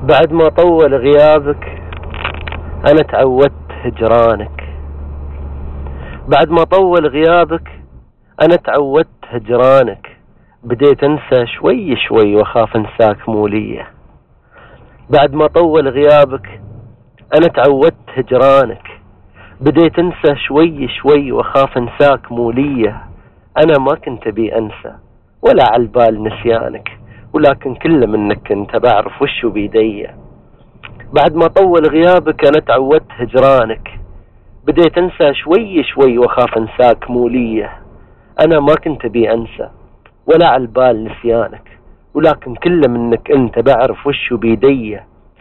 بعد ما طول غيابك أنا تعودت هجرانك. بعد ما طول غيابك أنا تعودت هجرانك. بديت أنسى شوي شوي وأخاف أنساك مولية. بعد ما طول غيابك أنا تعودت هجرانك. بديت أنسى شوي شوي وأخاف أنساك مولية. أنا ما كنت أبي أنسى ولا عالبال نسيانك، ولكن كل منك كنت بعرف وشو بيدي. بعد ما طول غيابك أنا تعودت هجرانك. بديت أنسى شوي شوي وأخاف أنساك مولية. أنا ما كنت أبي أنسى ولا عالبال نسيانك، ولكن كل منك أنت بعرف وشو بيدي.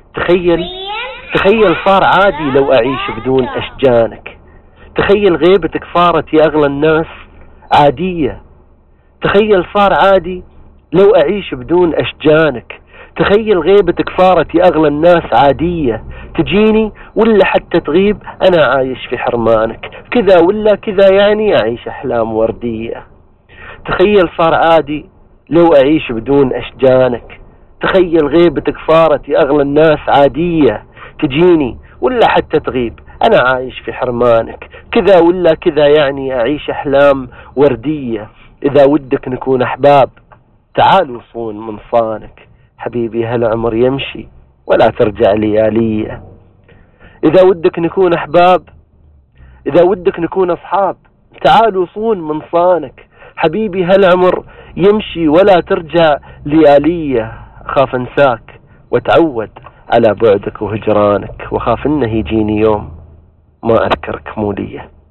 تخيل صار عادي لو أعيش بدون أشجانك. تخيل غيبتك صارت يا أغلى الناس عادية. تخيل صار عادي لو أعيش بدون أشجانك. تخيل غيبتك صارت يا أغلى الناس عادية. تجيني ولا حتى تغيب أنا عايش في حرمانك. كذا ولا كذا يعني أعيش أحلام وردية. تخيل صار عادي لو أعيش بدون أشجانك. تخيل غيبتك صارت يا أغلى الناس عادية. تجيني ولا حتى تغيب أنا عايش في حرمانك. كذا ولا كذا يعني أعيش أحلام وردية. إذا ودك نكون أحباب تعال وصون من صانك. حبيبي هالعمر يمشي ولا ترجع ليالية. إذا ودك نكون أحباب، إذا ودك نكون أصحاب تعال وصون من صانك. حبيبي هالعمر يمشي ولا ترجع ليالية. أخاف أنساك وأتعود على بعدك وهجرانك، وأخاف إنه يجيني يوم ما أذكرك مولية.